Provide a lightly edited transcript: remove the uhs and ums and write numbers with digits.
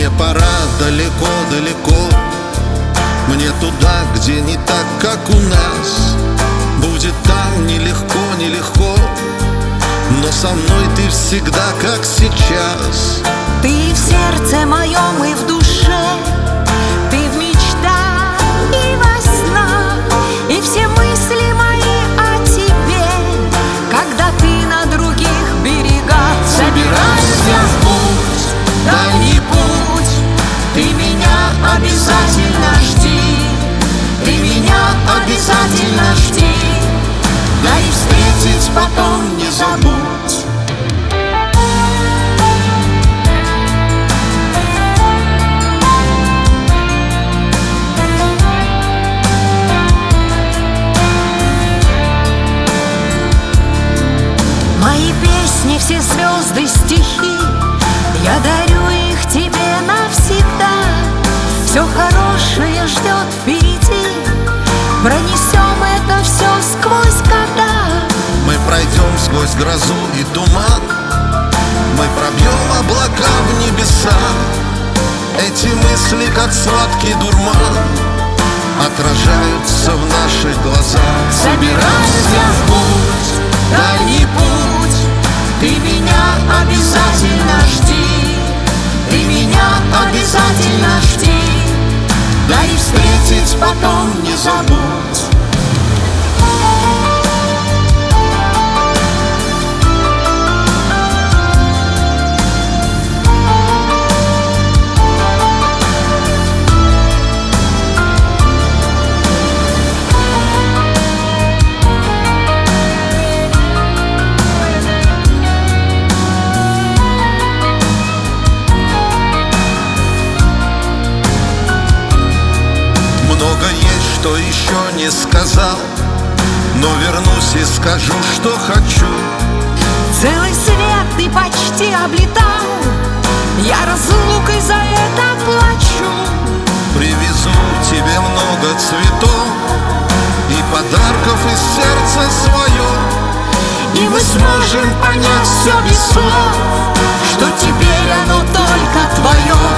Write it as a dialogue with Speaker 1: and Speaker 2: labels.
Speaker 1: Мне пора далеко-далеко, мне туда, где не так, как у нас. Будет там нелегко, но со мной ты всегда, как сейчас.
Speaker 2: Ты в сердце моем и в душе, ты в мечтах и во снах, и все мысли мои о тебе, когда ты на других берегах.
Speaker 1: Собирайся в путь, дальний путь, ты меня обязательно жди, ты меня обязательно жди, да и встретить потом не забудь.
Speaker 2: Мои песни, все звезды, стихи, я дарю их тебе навсегда. Все хорошее ждет впереди, пронесем это все сквозь года.
Speaker 1: Мы пройдем сквозь грозу и туман, мы пробьем облака в небеса. Эти мысли, как сладкий дурман, отражаются в наших глазах.
Speaker 2: Собирайся в путь,
Speaker 1: Дальний путь,
Speaker 2: ты меня обязательно жди, ты меня обязательно жди,
Speaker 1: да и встретить потом не забудь. Много есть, что еще не сказал, но вернусь и скажу, что хочу.
Speaker 2: целый свет ты почти облетал, я разлукой за это плачу.
Speaker 1: Привезу тебе много цветов и подарков из сердца свое,
Speaker 2: И мы сможем понять все без слов, что теперь оно только твое.